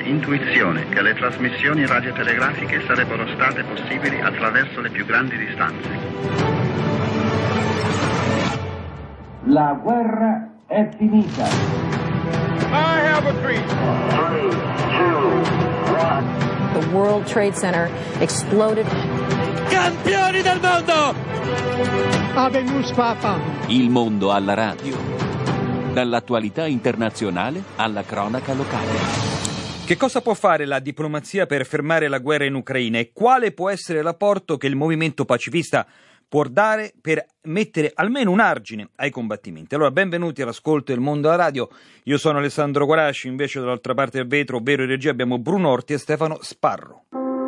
intuizione che le trasmissioni radiotelegrafiche sarebbero state possibili attraverso le più grandi distanze. La guerra è finita. I have a dream. 3, 2, 1. The World Trade Center exploded. Campioni del mondo! Habemus Papa. Il mondo alla radio. Dall'attualità internazionale alla cronaca locale. Che cosa può fare la diplomazia per fermare la guerra in Ucraina e quale può essere l'apporto che il movimento pacifista può dare per mettere almeno un argine ai combattimenti? Allora, benvenuti all'ascolto del Mondo alla Radio. Io sono Alessandro Guarasci, invece dall'altra parte del vetro, ovvero in regia, abbiamo Bruno Orti e Stefano Sparro.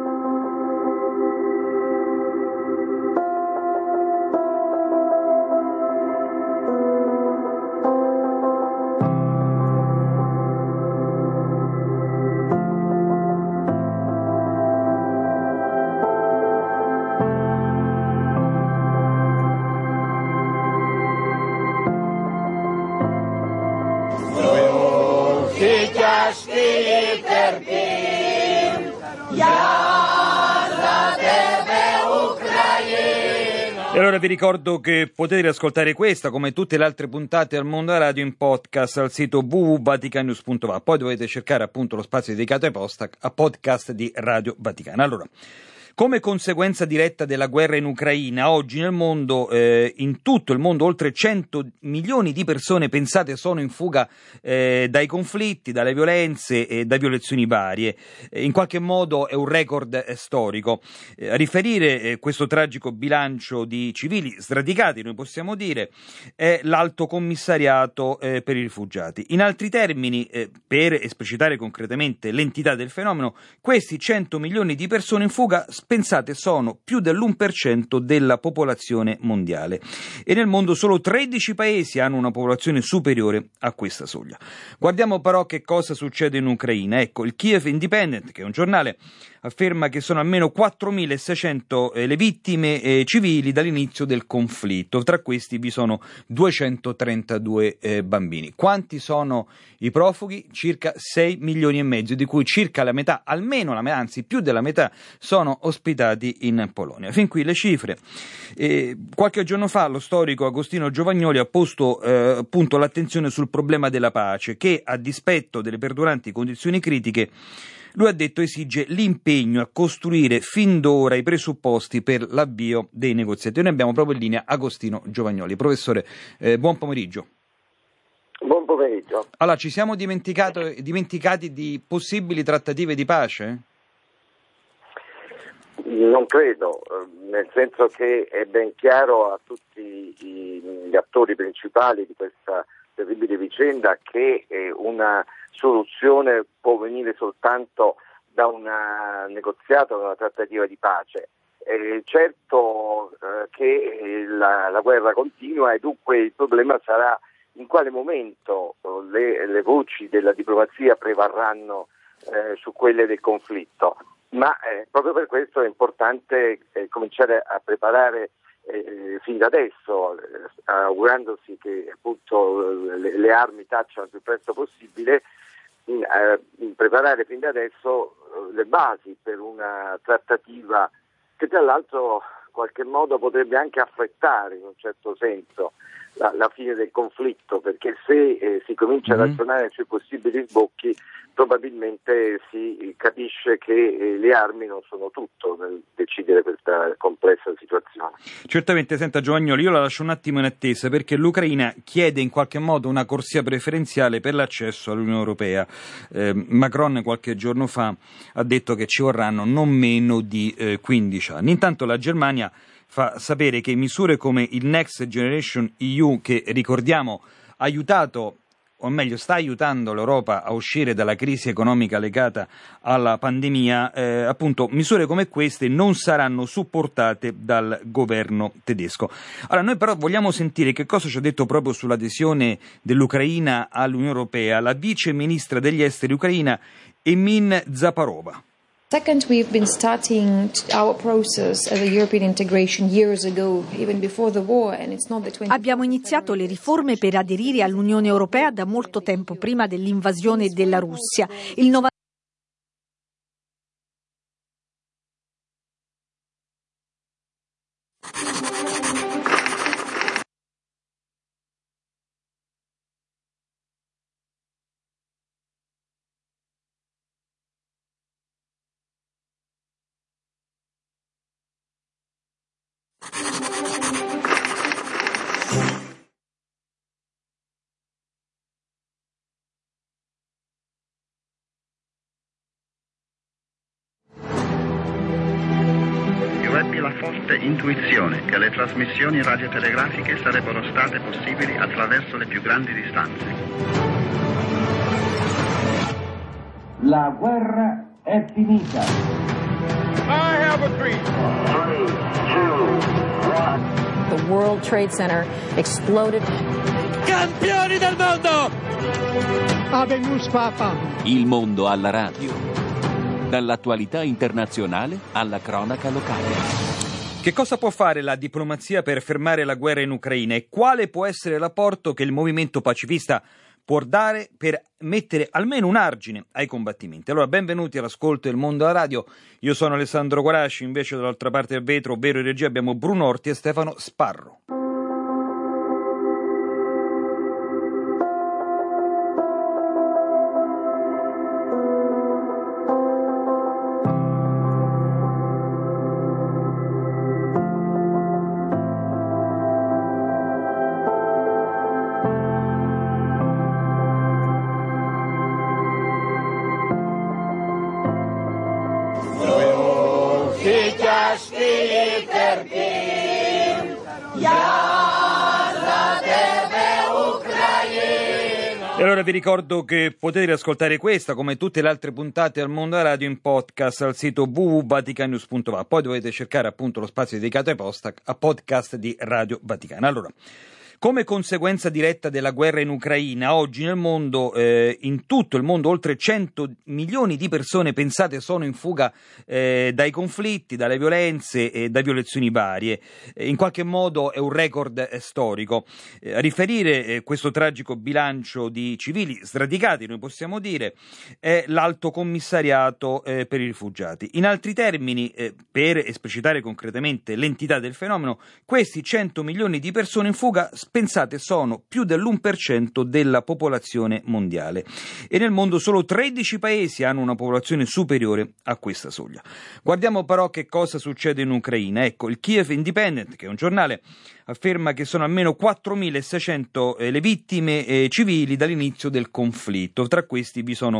E allora vi ricordo che potete riascoltare questa, come tutte le altre puntate al Mondo alla Radio, in podcast al sito www.vaticannews.va. Poi dovete cercare appunto lo spazio dedicato a podcast di Radio Vaticana. Allora, come conseguenza diretta della guerra in Ucraina, oggi nel mondo, in tutto il mondo, oltre 100 milioni di persone, pensate, sono in fuga dai conflitti, dalle violenze e da violazioni varie. In qualche modo è un record storico. A riferire questo tragico bilancio di civili sradicati, noi possiamo dire, è l'Alto Commissariato per i rifugiati. In altri termini, per esplicitare concretamente l'entità del fenomeno, questi 100 milioni di persone in fuga, pensate, sono più dell'1% della popolazione mondiale e nel mondo solo 13 paesi hanno una popolazione superiore a questa soglia. Guardiamo però che cosa succede in Ucraina. Ecco, il Kiev Independent, che è un giornale, afferma che sono almeno 4.600 le vittime civili dall'inizio del conflitto. Tra questi vi sono 232 bambini. Quanti sono i profughi? Circa 6 milioni e mezzo, di cui circa la metà, almeno la metà, anzi più della metà, sono ospitati in Polonia. Fin qui le cifre. Qualche giorno fa lo storico Agostino Giovagnoli ha posto appunto l'attenzione sul problema della pace, che a dispetto delle perduranti condizioni critiche, lui ha detto, esige l'impegno a costruire fin d'ora i presupposti per l'avvio dei negoziati. Noi abbiamo proprio in linea Agostino Giovagnoli. Professore, buon pomeriggio. Buon pomeriggio. Allora, ci siamo dimenticati di possibili trattative di pace? Non credo, nel senso che è ben chiaro a tutti gli attori principali di questa terribile vicenda che una soluzione può venire soltanto da un negoziato, da una trattativa di pace. Certo che la guerra continua e dunque il problema sarà in quale momento le voci della diplomazia prevarranno su quelle del conflitto. Ma proprio per questo è importante cominciare a preparare fin da adesso, augurandosi che appunto le armi tacciano il più presto possibile, preparare fin da adesso le basi per una trattativa che tra l'altro in qualche modo potrebbe anche affrettare in un certo senso la fine del conflitto, perché se si comincia a ragionare sui possibili sbocchi probabilmente si capisce che le armi non sono tutto nel decidere questa complessa situazione. Certamente, senta Giovagnoli, io la lascio un attimo in attesa, perché l'Ucraina chiede in qualche modo una corsia preferenziale per l'accesso all'Unione Europea. Macron qualche giorno fa ha detto che ci vorranno non meno di 15 anni. Intanto la Germania fa sapere che misure come il Next Generation EU, che ricordiamo ha aiutato, o meglio sta aiutando l'Europa a uscire dalla crisi economica legata alla pandemia, appunto misure come queste non saranno supportate dal governo tedesco. Allora, noi però vogliamo sentire che cosa ci ha detto proprio sull'adesione dell'Ucraina all'Unione Europea la vice ministra degli esteri ucraina Emin Zaparova. Second, we've been starting our process of European integration years ago, even before the war, and it's not the 20. Abbiamo iniziato le riforme per aderire all'Unione Europea da molto tempo prima dell'invasione della Russia. Il forte intuizione che le trasmissioni radiotelegrafiche sarebbero state possibili attraverso le più grandi distanze. La guerra è finita. I have a dream. 3, 2, 1. The World Trade Center exploded. Campioni del mondo! Habemus Papa! Il mondo alla radio. Dall'attualità internazionale alla cronaca locale. Che cosa può fare la diplomazia per fermare la guerra in Ucraina e quale può essere l'apporto che il movimento pacifista può dare per mettere almeno un argine ai combattimenti? Allora, benvenuti all'ascolto del Mondo alla Radio. Io sono Alessandro Guarasci, invece dall'altra parte del vetro, ovvero in regia, abbiamo Bruno Orti e Stefano Sparro. E allora vi ricordo che potete riascoltare questa, come tutte le altre puntate al Mondo alla Radio, in podcast al sito www.vaticannews.va. Poi dovete cercare appunto lo spazio dedicato a podcast di Radio Vaticana. Allora, come conseguenza diretta della guerra in Ucraina, oggi nel mondo, in tutto il mondo, oltre 100 milioni di persone, pensate, sono in fuga dai conflitti, dalle violenze e da violazioni varie. In qualche modo è un record storico. A riferire questo tragico bilancio di civili sradicati, noi possiamo dire, è l'Alto Commissariato per i rifugiati. In altri termini, per esplicitare concretamente l'entità del fenomeno, questi 100 milioni di persone in fuga, pensate, sono più dell'1% della popolazione mondiale e nel mondo solo 13 paesi hanno una popolazione superiore a questa soglia. Guardiamo però che cosa succede in Ucraina. Ecco, il Kiev Independent, che è un giornale, afferma che sono almeno 4.600 le vittime civili dall'inizio del conflitto. Tra questi vi sono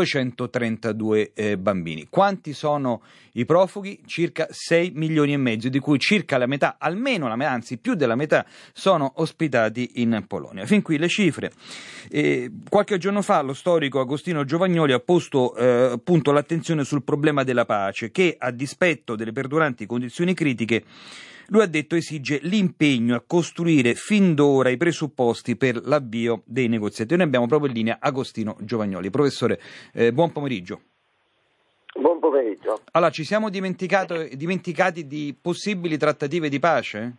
232 bambini. Quanti sono i profughi? Circa 6 milioni e mezzo, di cui circa la metà, almeno la metà, anzi più della metà, sono ospitati in Polonia. Fin qui le cifre. Qualche giorno fa lo storico Agostino Giovagnoli ha posto appunto l'attenzione sul problema della pace, che a dispetto delle perduranti condizioni critiche, lui ha detto, esige l'impegno a costruire fin d'ora i presupposti per l'avvio dei negoziati. Noi abbiamo proprio in linea Agostino Giovagnoli. Professore, buon pomeriggio. Buon pomeriggio. Allora, ci siamo dimenticati di possibili trattative di pace?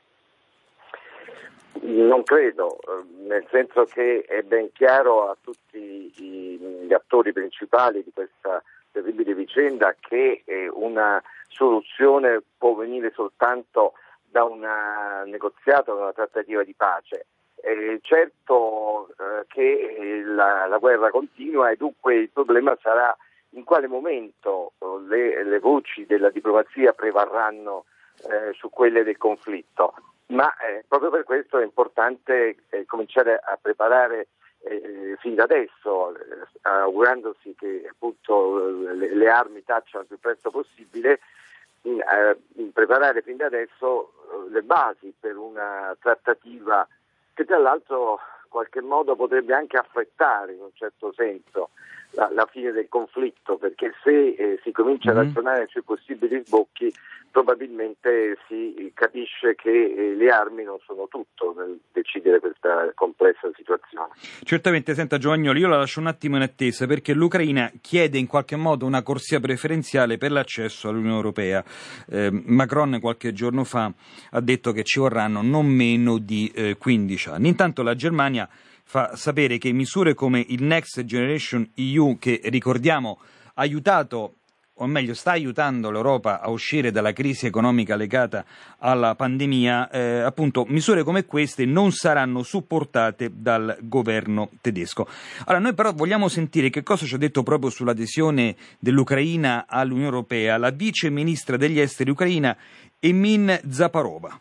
Non credo, nel senso che è ben chiaro a tutti gli attori principali di questa terribile vicenda che una soluzione può venire soltanto da un negoziato, da una trattativa di pace. Certo che la guerra continua e dunque il problema sarà in quale momento le voci della diplomazia prevarranno su quelle del conflitto. Ma proprio per questo è importante cominciare a preparare fin da adesso, augurandosi che appunto le armi tacciano il più presto possibile, preparare fin da adesso le basi per una trattativa che tra l'altro in qualche modo potrebbe anche affrettare in un certo senso la fine del conflitto, perché se si comincia a ragionare sui possibili sbocchi probabilmente si capisce che le armi non sono tutto nel decidere questa complessa situazione. Certamente, senta Giovagnoli, io la lascio un attimo in attesa perché l'Ucraina chiede in qualche modo una corsia preferenziale per l'accesso all'Unione Europea. Macron qualche giorno fa ha detto che ci vorranno non meno di 15 anni. Intanto la Germania fa sapere che misure come il Next Generation EU, che ricordiamo ha aiutato, o meglio sta aiutando l'Europa a uscire dalla crisi economica legata alla pandemia, appunto misure come queste non saranno supportate dal governo tedesco. Allora noi però vogliamo sentire che cosa ci ha detto proprio sull'adesione dell'Ucraina all'Unione Europea la vice ministra degli esteri ucraina Emin Zaparova.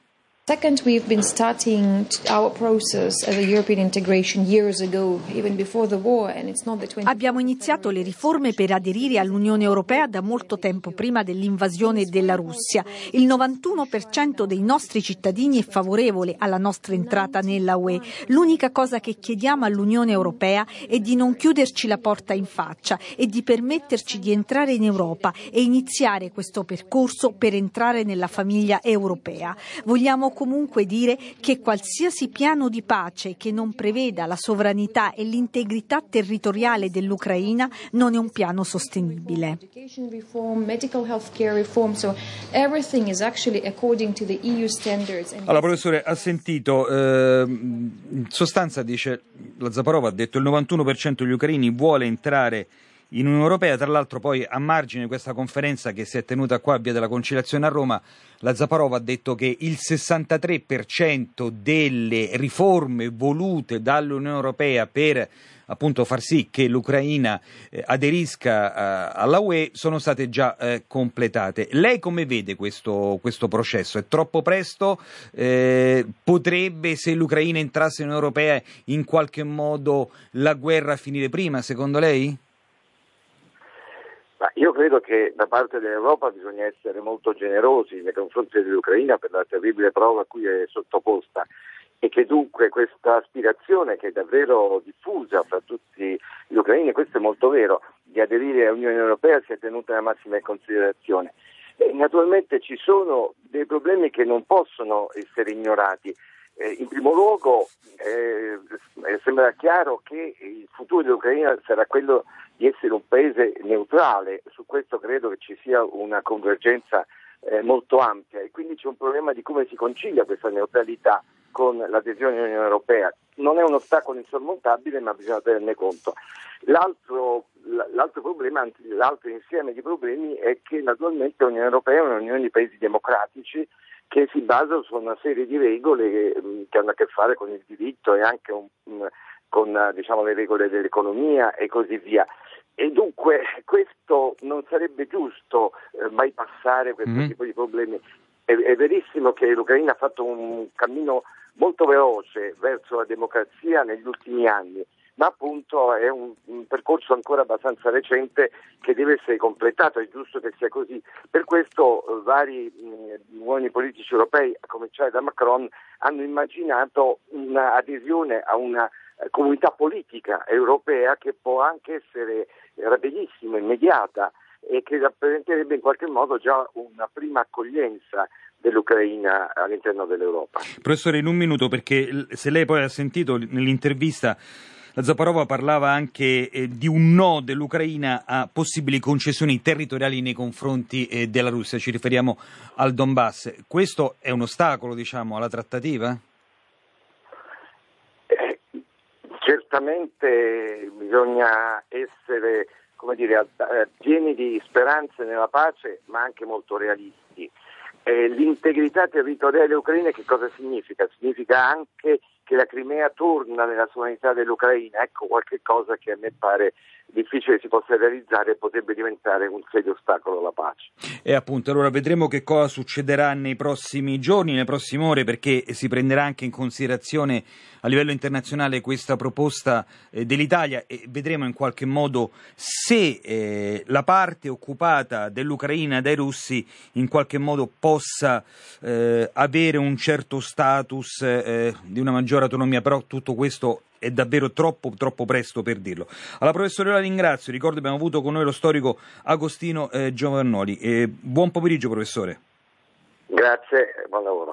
Second, we've been starting our process of European integration years ago, even before the war, and it's not the 20th. Abbiamo iniziato le riforme per aderire all'Unione Europea da molto tempo prima dell'invasione della Russia. Il 91% dei nostri cittadini è favorevole alla nostra entrata nella UE. L'unica cosa che chiediamo all'Unione Europea è di non chiuderci la porta in faccia e di permetterci di entrare in Europa e iniziare questo percorso per entrare nella famiglia europea. Vogliamo comunque dire che qualsiasi piano di pace che non preveda la sovranità e l'integrità territoriale dell'Ucraina non è un piano sostenibile. Allora, professore, ha sentito, in sostanza dice, la Zaparova ha detto il 91% degli ucraini vuole entrare in Unione Europea. Tra l'altro poi a margine di questa conferenza che si è tenuta qua a Via della Conciliazione a Roma, la Zaparova ha detto che il 63% delle riforme volute dall'Unione Europea per appunto far sì che l'Ucraina aderisca alla UE sono state già completate. Lei come vede questo processo? È troppo presto? Potrebbe, se l'Ucraina entrasse in Unione Europea, in qualche modo la guerra finire prima, secondo lei? Ma io credo che da parte dell'Europa bisogna essere molto generosi nei confronti dell'Ucraina per la terribile prova a cui è sottoposta e che dunque questa aspirazione, che è davvero diffusa fra tutti gli ucraini, questo è molto vero, di aderire all'Unione Europea sia tenuta alla massima considerazione. E naturalmente ci sono dei problemi che non possono essere ignorati. In primo luogo sembra chiaro che il futuro dell'Ucraina sarà quello di essere un paese neutrale. Su questo credo che ci sia una convergenza molto ampia e quindi c'è un problema di come si concilia questa neutralità con l'adesione all'Unione Europea. Non è un ostacolo insormontabile, ma bisogna tenerne conto. L'altro problema, anzi l'altro insieme di problemi è che naturalmente l'Unione Europea è un'unione di paesi democratici che si basa su una serie di regole che hanno a che fare con il diritto e anche con le regole dell'economia e così via. E dunque questo non sarebbe giusto bypassare questo tipo di problemi. È verissimo che l'Ucraina ha fatto un cammino molto veloce verso la democrazia negli ultimi anni, ma appunto è un percorso ancora abbastanza recente che deve essere completato, è giusto che sia così. Per questo vari uomini politici europei, a cominciare da Macron, hanno immaginato un'adesione a una comunità politica europea che può anche essere rapidissima, immediata e che rappresenterebbe in qualche modo già una prima accoglienza dell'Ucraina all'interno dell'Europa. Professore, in un minuto, perché se lei poi ha sentito nell'intervista, la Zaparova parlava anche di un no dell'Ucraina a possibili concessioni territoriali nei confronti della Russia, ci riferiamo al Donbass. Questo è un ostacolo, alla trattativa? Certamente bisogna essere, pieni di speranze nella pace, ma anche molto realisti. L'integrità territoriale ucraina che cosa significa? Significa anche che la Crimea torna nella sovranità dell'Ucraina. Ecco qualche cosa che a me pare difficile si possa realizzare e potrebbe diventare un serio ostacolo alla pace. E appunto, allora vedremo che cosa succederà nei prossimi giorni, nelle prossime ore, perché si prenderà anche in considerazione a livello internazionale questa proposta dell'Italia e vedremo in qualche modo se la parte occupata dell'Ucraina dai russi in qualche modo possa avere un certo status di una maggiore autonomia, però tutto questo è davvero troppo presto per dirlo. Alla professore, la ringrazio. Ricordo abbiamo avuto con noi lo storico Agostino Giovannoli. Buon pomeriggio, professore. Grazie, buon lavoro.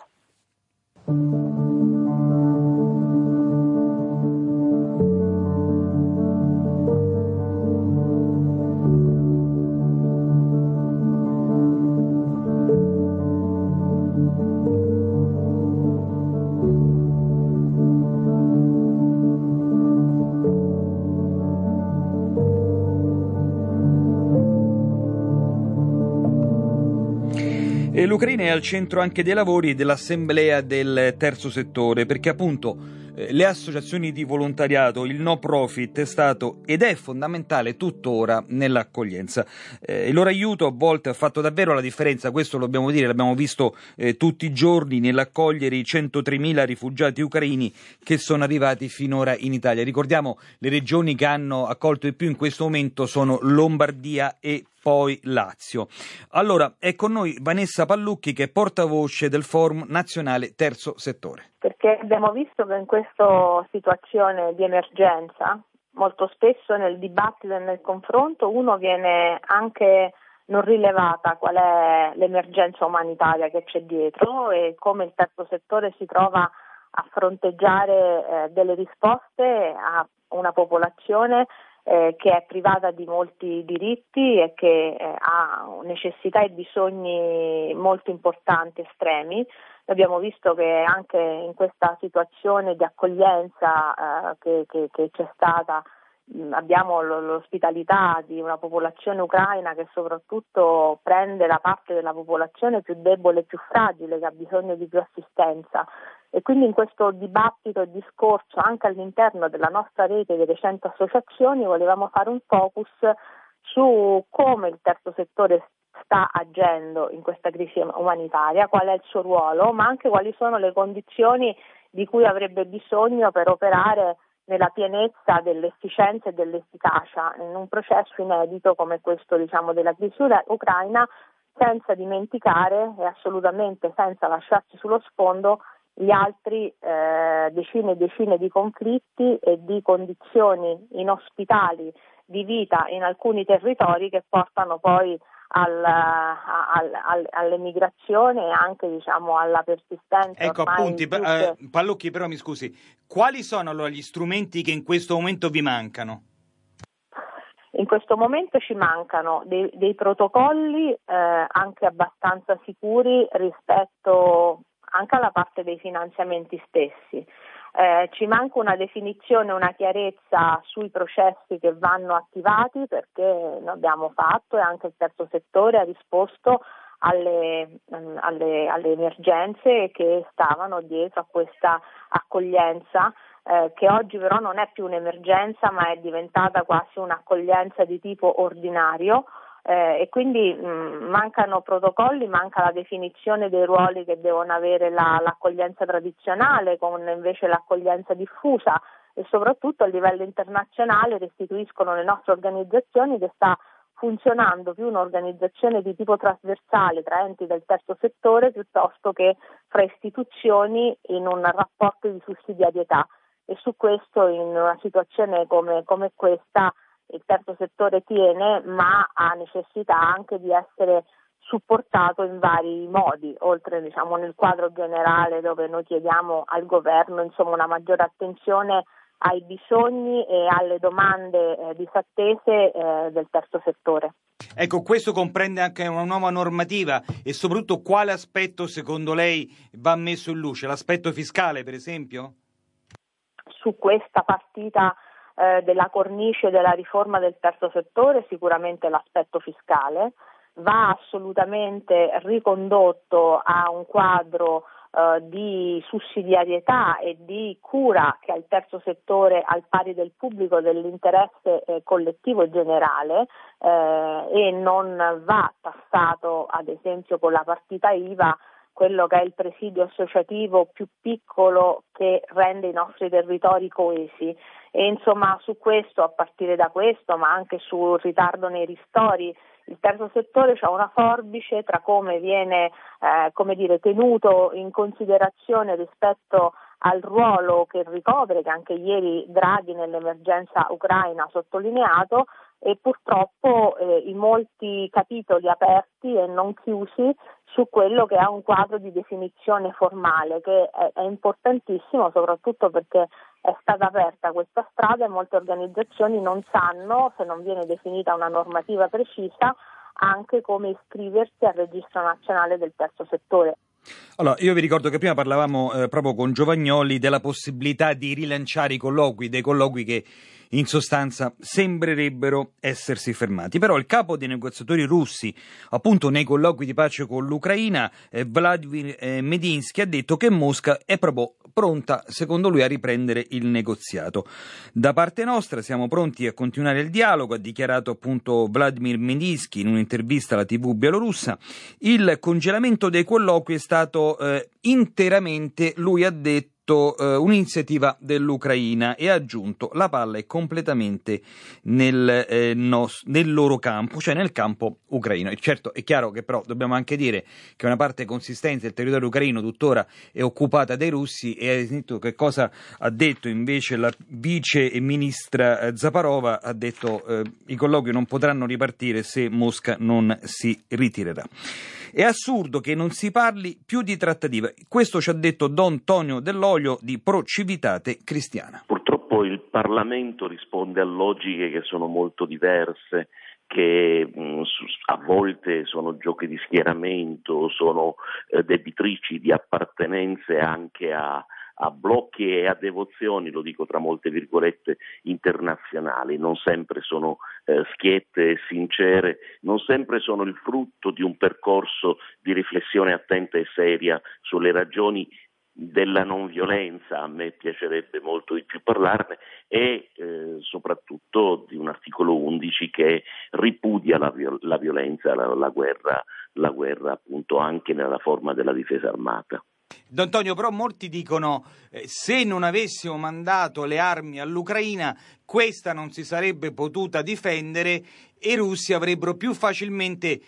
E l'Ucraina è al centro anche dei lavori dell'assemblea del terzo settore, perché appunto le associazioni di volontariato, il no profit è stato ed è fondamentale tuttora nell'accoglienza. Il loro aiuto a volte ha fatto davvero la differenza, questo lo dobbiamo dire, l'abbiamo visto tutti i giorni nell'accogliere i 103.000 rifugiati ucraini che sono arrivati finora in Italia. Ricordiamo, le regioni che hanno accolto di più in questo momento sono Lombardia e poi Lazio. Allora, è con noi Vanessa Pallucchi, che è portavoce del Forum Nazionale Terzo Settore. Perché abbiamo visto che in questa situazione di emergenza, molto spesso nel dibattito e nel confronto, uno viene anche non rilevata qual è l'emergenza umanitaria che c'è dietro e come il terzo settore si trova a fronteggiare delle risposte a una popolazione che è privata di molti diritti e che ha necessità e bisogni molto importanti, estremi. Abbiamo visto che anche in questa situazione di accoglienza che c'è stata, abbiamo l'ospitalità di una popolazione ucraina che soprattutto prende la parte della popolazione più debole e più fragile, che ha bisogno di più assistenza. E quindi in questo dibattito e discorso anche all'interno della nostra rete delle 100 associazioni volevamo fare un focus su come il terzo settore sta agendo in questa crisi umanitaria, qual è il suo ruolo, ma anche quali sono le condizioni di cui avrebbe bisogno per operare nella pienezza dell'efficienza e dell'efficacia in un processo inedito come questo, della crisi ucraina, senza dimenticare e assolutamente senza lasciarci sullo sfondo gli altri decine e decine di conflitti e di condizioni inospitali di vita in alcuni territori che portano poi all'emigrazione e anche alla persistenza. Ecco, appunti, Pallucchi, però mi scusi, quali sono allora gli strumenti che in questo momento vi mancano? In questo momento ci mancano dei protocolli anche abbastanza sicuri rispetto anche alla parte dei finanziamenti stessi. Ci manca una definizione, una chiarezza sui processi che vanno attivati, perché lo abbiamo fatto e anche il terzo settore ha risposto alle emergenze che stavano dietro a questa accoglienza, che oggi però non è più un'emergenza ma è diventata quasi un'accoglienza di tipo ordinario. E quindi mancano protocolli, manca la definizione dei ruoli che devono avere l'accoglienza tradizionale con invece l'accoglienza diffusa, e soprattutto a livello internazionale restituiscono le nostre organizzazioni che sta funzionando più un'organizzazione di tipo trasversale tra enti del terzo settore piuttosto che fra istituzioni in un rapporto di sussidiarietà, e su questo in una situazione come questa il terzo settore tiene, ma ha necessità anche di essere supportato in vari modi, oltre nel quadro generale dove noi chiediamo al governo una maggiore attenzione ai bisogni e alle domande disattese del terzo settore. Ecco, questo comprende anche una nuova normativa e soprattutto quale aspetto secondo lei va messo in luce? L'aspetto fiscale, per esempio? Su questa partita della cornice della riforma del terzo settore sicuramente l'aspetto fiscale va assolutamente ricondotto a un quadro di sussidiarietà e di cura che ha il terzo settore al pari del pubblico dell'interesse collettivo e generale, e non va tassato ad esempio con la partita IVA quello che è il presidio associativo più piccolo che rende i nostri territori coesi. E su questo, a partire da questo, ma anche sul ritardo nei ristori, il terzo settore ha una forbice tra come viene tenuto in considerazione rispetto al ruolo che ricopre, che anche ieri Draghi nell'emergenza ucraina ha sottolineato, e purtroppo in molti capitoli aperti e non chiusi su quello che è un quadro di definizione formale che è importantissimo, soprattutto perché è stata aperta questa strada e molte organizzazioni non sanno, se non viene definita una normativa precisa, anche come iscriversi al registro nazionale del terzo settore. Allora, io vi ricordo che prima parlavamo proprio con Giovagnoli della possibilità di rilanciare i colloqui, dei colloqui che in sostanza sembrerebbero essersi fermati. Però il capo dei negoziatori russi, appunto nei colloqui di pace con l'Ucraina, Vladimir Medinsky, ha detto che Mosca è proprio pronta, secondo lui, a riprendere il negoziato. Da parte nostra siamo pronti a continuare il dialogo, ha dichiarato appunto Vladimir Medinsky in un'intervista alla TV bielorussa. Il congelamento dei colloqui è stato interamente, lui ha detto, un'iniziativa dell'Ucraina, e ha aggiunto: la palla è completamente nel loro campo, cioè nel campo ucraino. E certo, è chiaro che però dobbiamo anche dire che una parte consistente del territorio ucraino tuttora è occupata dai russi, e hai sentito che cosa ha detto invece la vice ministra Zaparova. Ha detto i colloqui non potranno ripartire se Mosca non si ritirerà. È assurdo che non si parli più di trattativa. Questo ci ha detto Don Tonio Dell'Olio di Pro Civitate Cristiana. Purtroppo il Parlamento risponde a logiche che sono molto diverse, che a volte sono giochi di schieramento, sono debitrici di appartenenze anche a blocchi e a devozioni, lo dico tra molte virgolette, internazionali. Non sempre sono schiette e sincere, non sempre sono il frutto di un percorso di riflessione attenta e seria sulle ragioni della non violenza. A me piacerebbe molto di più parlarne, e soprattutto di un articolo 11 che ripudia la violenza, la guerra appunto anche nella forma della difesa armata. Don Antonio, però molti dicono se non avessimo mandato le armi all'Ucraina questa non si sarebbe potuta difendere e i russi avrebbero più facilmente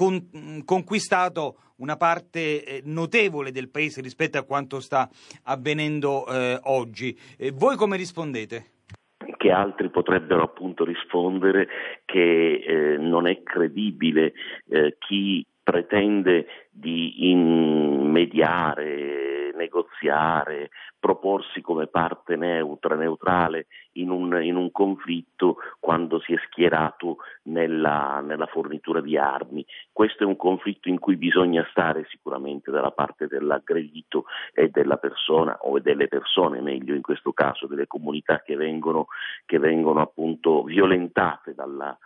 conquistato una parte notevole del paese rispetto a quanto sta avvenendo oggi. Voi come rispondete? Che altri potrebbero appunto rispondere che non è credibile chi pretende di mediare, negoziare, proporsi come parte neutrale in un conflitto quando si è schierato nella fornitura di armi. Questo è un conflitto in cui bisogna stare sicuramente dalla parte dell'aggredito e della persona, o delle persone meglio in questo caso, delle comunità che vengono appunto violentate dalla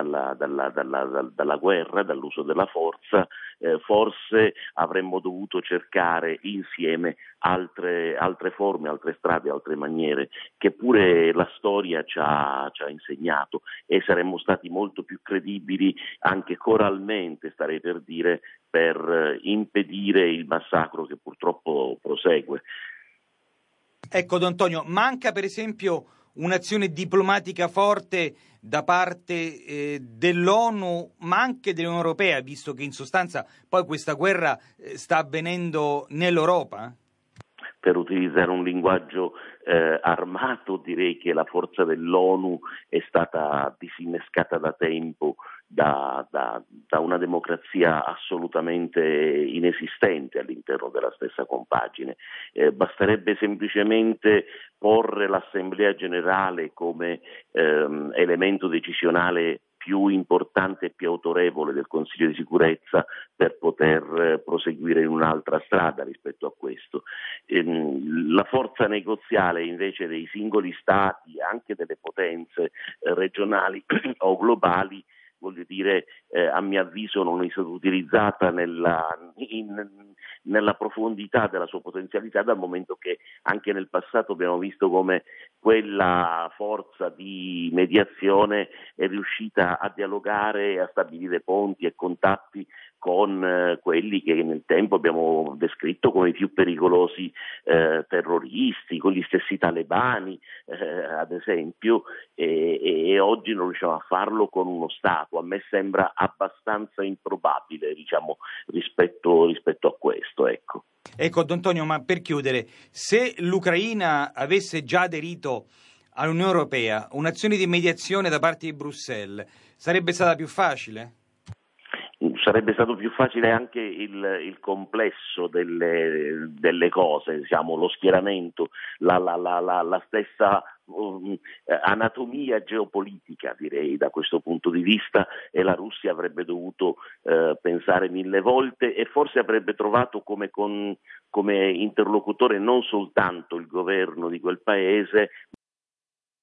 guerra, dall'uso della forza. Forse avremmo dovuto cercare insieme altre forme, altre strade, altre maniere che pure la storia ci ha insegnato, e saremmo stati molto più credibili anche coralmente, starei per dire, per impedire il massacro che purtroppo prosegue. Ecco, Don Antonio, manca per esempio un'azione diplomatica forte da parte dell'ONU, ma anche dell'Unione Europea, visto che in sostanza poi questa guerra sta avvenendo nell'Europa? Per utilizzare un linguaggio armato, direi che la forza dell'ONU è stata disinnescata da tempo da una democrazia assolutamente inesistente all'interno della stessa compagine. Basterebbe semplicemente porre l'Assemblea Generale come elemento decisionale più importante e più autorevole del Consiglio di sicurezza per poter proseguire in un'altra strada rispetto a questo. La forza negoziale invece dei singoli stati, anche delle potenze regionali o globali, voglio dire, a mio avviso non è stata utilizzata nella profondità della sua potenzialità, dal momento che anche nel passato abbiamo visto come quella forza di mediazione è riuscita a dialogare e a stabilire ponti e contatti con quelli che nel tempo abbiamo descritto come i più pericolosi terroristi, con gli stessi talebani ad esempio, e oggi non riusciamo a farlo con uno Stato. A me sembra abbastanza improbabile, diciamo, rispetto a questo, ecco. Ecco, Don Antonio, ma per chiudere, se l'Ucraina avesse già aderito all'Unione Europea, un'azione di mediazione da parte di Bruxelles sarebbe stata più facile? Sarebbe stato più facile anche il complesso delle cose, diciamo, lo schieramento, la stessa anatomia geopolitica, direi, da questo punto di vista, e la Russia avrebbe dovuto pensare 1000 volte, e forse avrebbe trovato come interlocutore non soltanto il governo di quel paese,